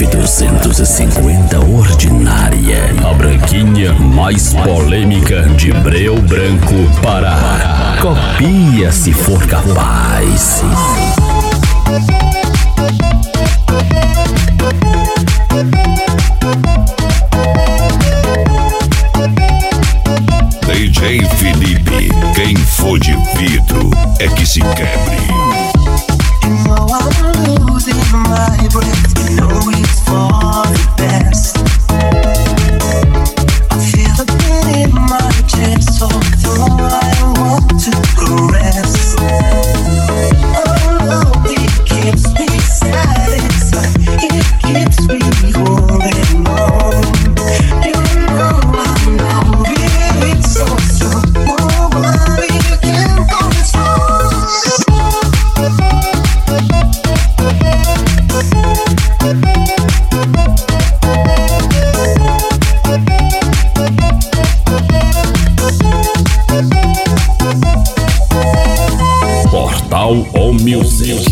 F250 ordinária. A branquinha mais polêmica de Breu Branco, Pará. Copia se for capaz. DJ Felipe, quem for de vidro é que se quebre. You know I'm losing my breath. You know it's for the best. I feel the pain in my chest, so I want to caress. Oh no, it keeps me satisfied. It keeps me holding on. You know I'm not feeling so strong. Nobody can go this wrong. Portal O Music.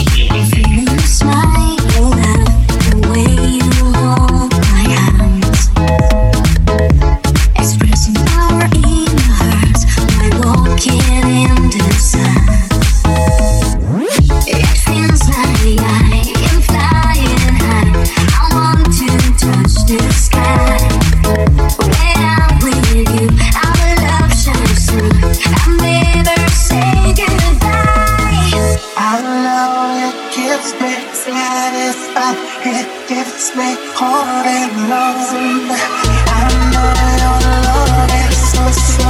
It gets me holding on. I know your love is so sweet.